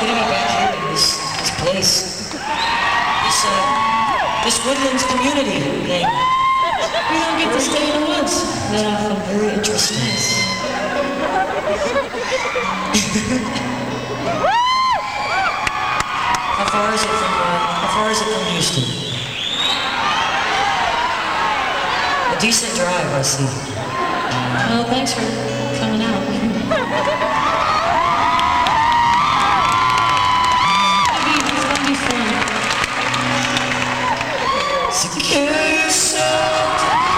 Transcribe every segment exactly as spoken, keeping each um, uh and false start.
getting me back here in this, this place. This, uh, this woodlands community thing. We don't get to stay in the woods. That I found very interesting. How far is it from, uh, how far is it from Houston? A decent drive, I see. Well, thanks for coming out. Secure yourself.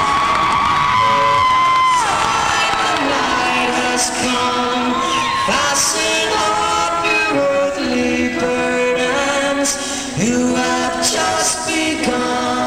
The night has come. Fasten up your earthly burdens. You have just begun.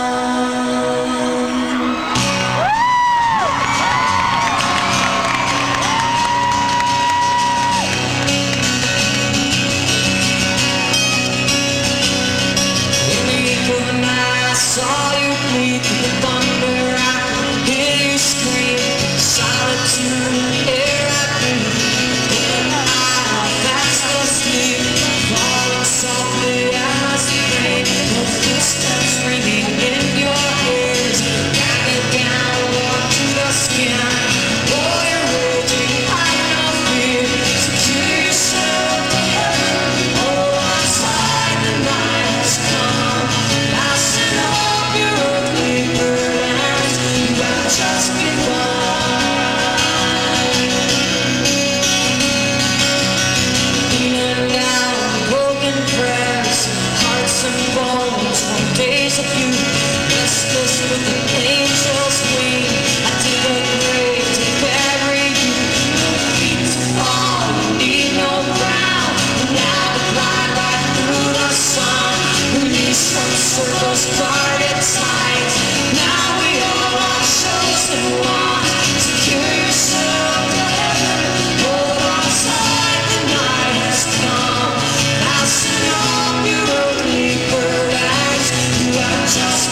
In the equal night, I saw you bleed through the thunder. I could hear you scream. Solitude, air I breathe. In my eye, that's the sleep. Falling softly as the rain. Your footsteps ringing in your ears. Ragged gown, warm to the skin. Oh, you're raging, hide no fear. Secure yourself to heaven. Oh, outside the night has come. Fasten up your earthly burdens. You have just begun. Leaning down on broken prayers, hearts and bones from days of youth. Restless with the angel's wing, I dig a grave to bury you. No feet to fall, you need no ground. Now the blind light through the sun, released from circles guarded tight. Now we all are chosen ones. Secure yourself to heaven. Hold on tight, the night has come. Fasten up your earthly burdens. You have just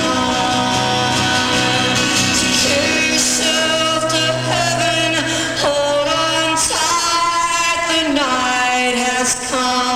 begun. Secure yourself to heaven. Hold on tight, the night has come.